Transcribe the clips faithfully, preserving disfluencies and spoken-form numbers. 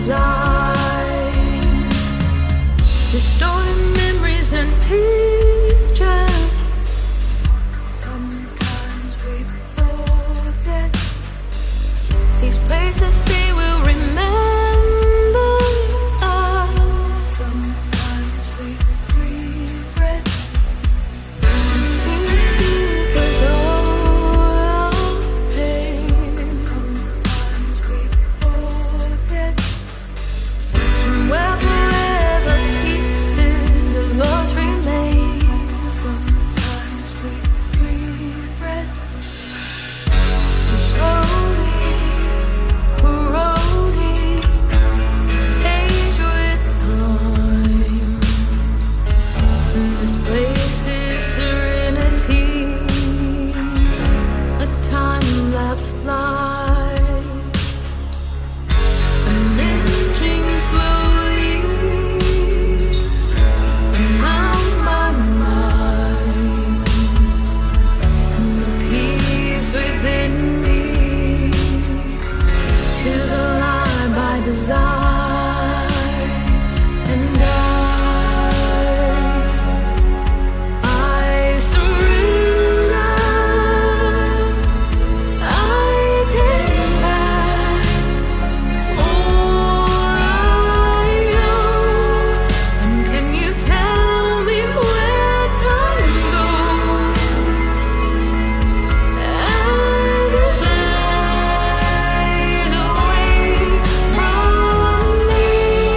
design, distorting memories and pictures. Sometimes we forget these places, they will remember us. Sometimes we regret things people go away. Sometimes we forget somewhere forever pieces of us remain. Sometimes we regret so slowly corroding, age with time. This place is serenity, a time-lapse life, unlinging slowly around my mind, and the peace within me is a lie by design. And I, I surrender. I take back all I own. And can you tell me where time goes as it fades away from me?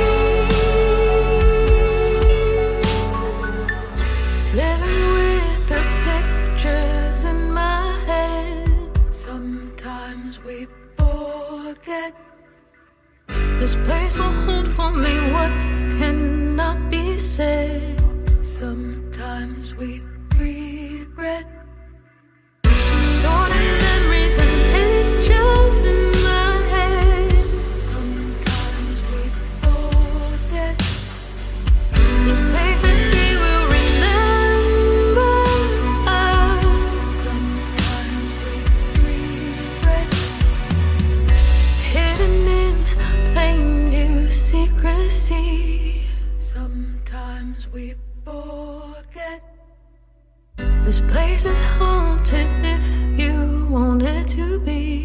Living with the pictures in my head. Sometimes we forget this place will hold for me what cannot be said. Sometimes we regret distorted memories and pictures in my head. Sometimes we forget these places, they will remember us. Sometimes we regret hidden in plain view secrecy. Sometimes we forget this place is haunted if you want it to be.